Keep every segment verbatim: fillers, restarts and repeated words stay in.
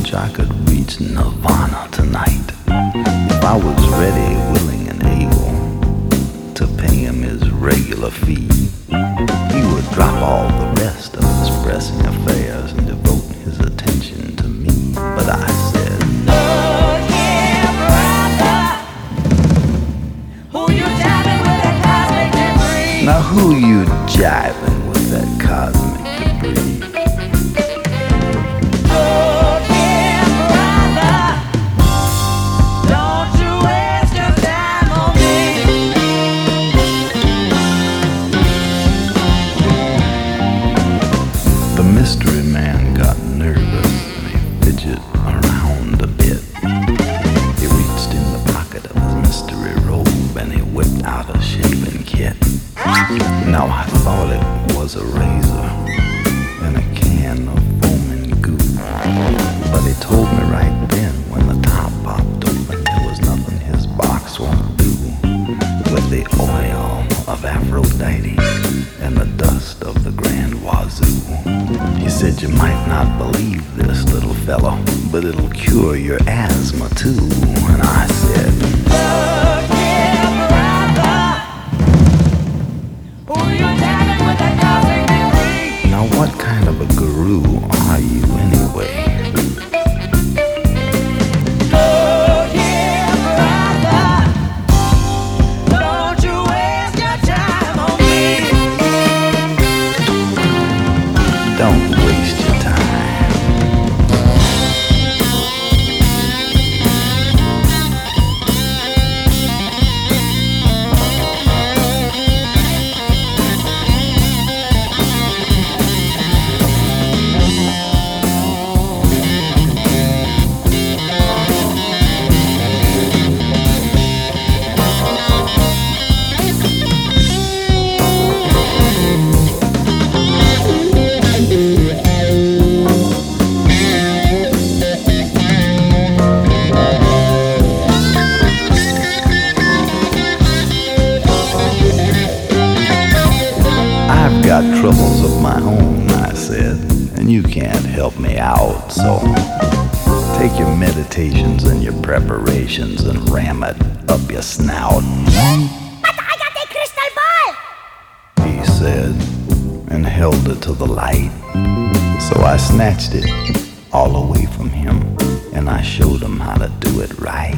much I could reach nirvana tonight. If I was ready, willing, and able to pay him his regular fee, he would drop all the rest of his pressing affairs and devote his attention to me. But I said, look here, brother, who you jiving with that cosmic debris? now who you jiving with that cosmic debris? Look here, brother, don't you waste your time on me. The mystery man got nervous and he fidgeted around a bit. He reached in the pocket of his mystery robe and he whipped out a shaving kit. Now I thought it was a razor and a can of foaming goo, but he told me right then when the top popped open there was nothing his box won't do with the oil of Aphrodite and the dust of the Grand Wazoo. He said, you might not believe this, little fellow, but it'll cure your asthma too. And I said, Look here, brother, who you jiving with that cosmic debris? now what kind of a guru are you anyway? Look here, brother, don't you waste your time on me. Don't waste your time. I've got troubles of my own, I said, and you can't help me out, so take your meditations and your preparations and ram it up your snout, But I got a crystal ball. he said, and held it to the light. So I snatched it all away from him, and I showed him how to do it right.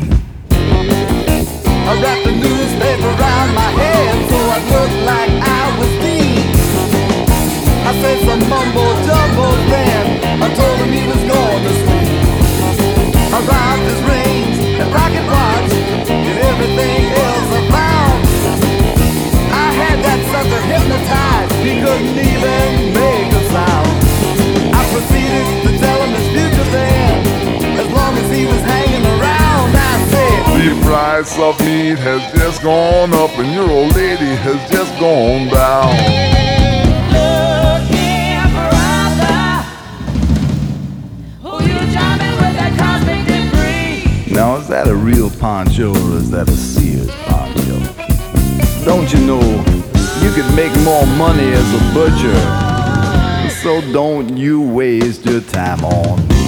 I wrapped the newspaper around my head so I looked like I was deep. I said some mumbo jumbo then I told him he was going to sleep. I robbed his rings and rocket watch and everything else I found. I had that sucker hypnotized, he couldn't even make a sound. I proceeded to tell him his future then, as long as he was hanging around. I said, The price of meat has just gone up and your old lady has just gone down. Look here, brother, who you jiving with that cosmic debris? Now, is that a real poncho or is that a Sears poncho? Don't you know you could make more money as a butcher? So don't you waste your time on me.